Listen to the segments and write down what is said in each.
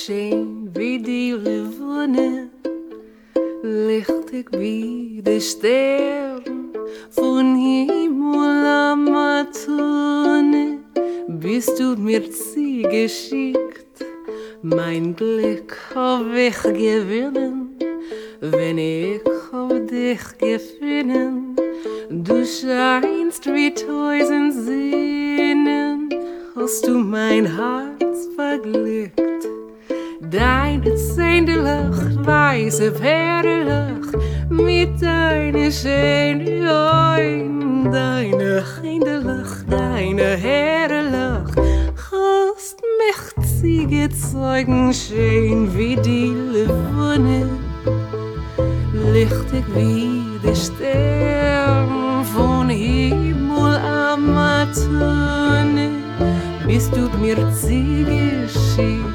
Schön wie die Levone, lichtig wie der Stern, von Himmel am Matone, bist du mir zugeschickt, mein Glück hab ich gewinnen, wenn ich auf dich gefunden. Du scheinst wie tausend Sinnen, hast du mein Herz verglückt. Deine Zähnelach, weiße Perlach, mit deinen schönen Augen, deine Händelach, deine Herrlach, hast mich zugezeugen, schön wie die Levone, lichtig wie der Stern, von Himmel am Matone, bist du mir zugeschickt.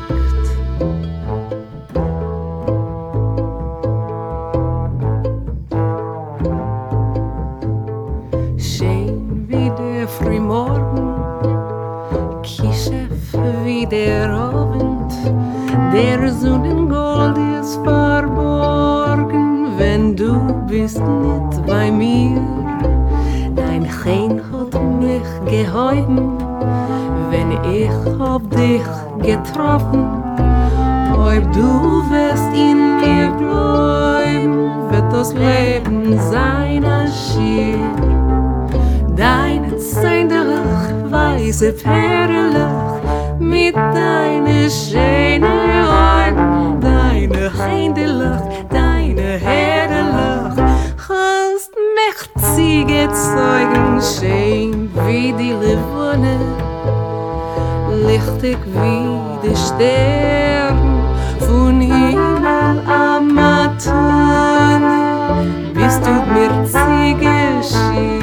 Schön wie der Frühmorgen, kischef wie der Abend, der Sonnengold ist verborgen, wenn du bist nicht bei mir. Dein Schein hat mich geholfen, wenn ich hab dich getroffen. Ob du wirst in mir bleiben, wird das Leben sein als schier. Deine Zähnelach, weiße Perlach, mit deinen schönen Augen, deine Händelach, deine Herrlach, hast mich zugezeugen, schön wie die Levone, lichtig wie der Stern, von Himmel am Matone, bist du mir zugeschickt.